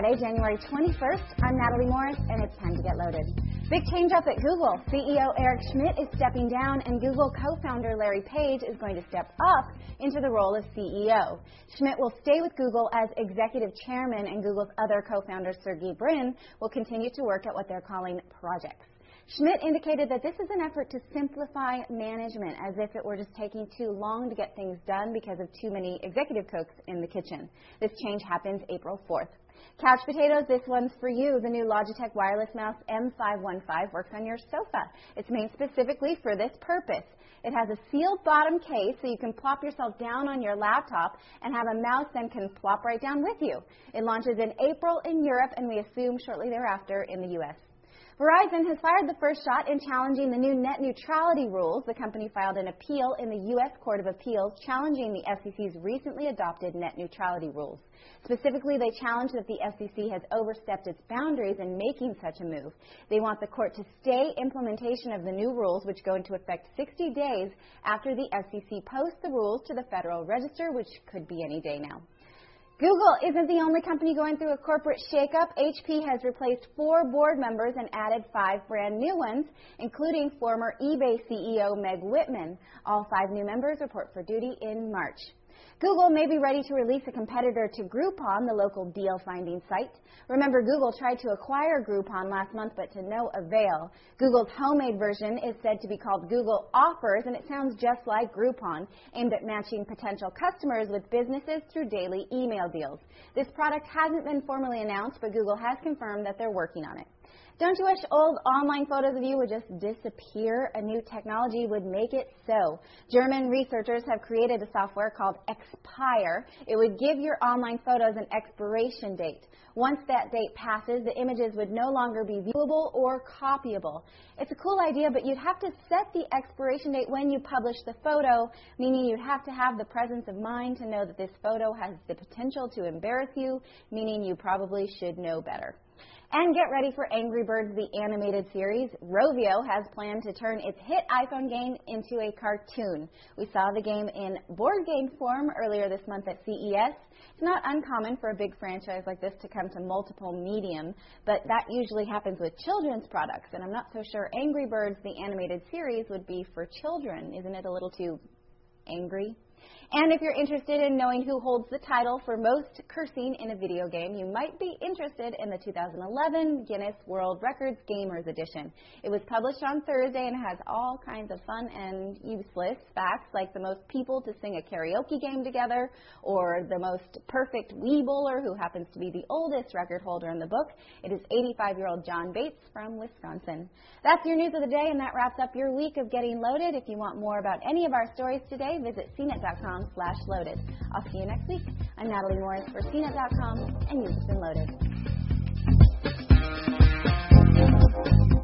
Friday, January 21st. I'm Natalie Morris, and it's time to get loaded. Big change up at Google. CEO Eric Schmidt is stepping down, and Google co-founder Larry Page is going to step up into the role of CEO. Schmidt will stay with Google as executive chairman, and Google's other co-founder, Sergey Brin, will continue to work at what they're calling projects. Schmidt indicated that this is an effort to simplify management, as if it were just taking too long to get things done because of too many executive cooks in the kitchen. This change happens April 4th. Couch potatoes, this one's for you. The new Logitech wireless mouse M515 works on your sofa. It's made specifically for this purpose. It has a sealed bottom case so you can plop yourself down on your laptop and have a mouse then can plop right down with you. It launches in April in Europe, and we assume shortly thereafter in the U.S. Verizon has fired the first shot in challenging the new net neutrality rules. The company filed an appeal in the U.S. Court of Appeals challenging the FCC's recently adopted net neutrality rules. Specifically, they challenge that the FCC has overstepped its boundaries in making such a move. They want the court to stay implementation of the new rules, which go into effect 60 days after the FCC posts the rules to the Federal Register, which could be any day now. Google isn't the only company going through a corporate shakeup. HP has replaced 4 board members and added 5 brand new ones, including former eBay CEO Meg Whitman. All 5 new members report for duty in March. Google may be ready to release a competitor to Groupon, the local deal-finding site. Remember, Google tried to acquire Groupon last month, but to no avail. Google's homemade version is said to be called Google Offers, and it sounds just like Groupon, aimed at matching potential customers with businesses through daily email deals. This product hasn't been formally announced, but Google has confirmed that they're working on it. Don't you wish old online photos of you would just disappear? A new technology would make it so. German researchers have created a software called Expire. It would give your online photos an expiration date. Once that date passes, the images would no longer be viewable or copyable. It's a cool idea, but you'd have to set the expiration date when you publish the photo, meaning you'd have to have the presence of mind to know that this photo has the potential to embarrass you, meaning you probably should know better. And get ready for Angry Birds, the animated series. Rovio has planned to turn its hit iPhone game into a cartoon. We saw the game in board game form earlier this month at CES. It's not uncommon for a big franchise like this to come to multiple medium, but that usually happens with children's products, and I'm not so sure Angry Birds, the animated series, would be for children. Isn't it a little too angry? And if you're interested in knowing who holds the title for most cursing in a video game, you might be interested in the 2011 Guinness World Records Gamers Edition. It was published on Thursday and has all kinds of fun and useless facts, like the most people to sing a karaoke game together, or the most perfect Wii bowler, who happens to be the oldest record holder in the book. It is 85-year-old John Bates from Wisconsin. That's your news of the day, and that wraps up your week of Getting Loaded. If you want more about any of our stories today, visit cnet.com/loaded. I'll see you next week. I'm Natalie Morris for cnet.com, and you've been loaded.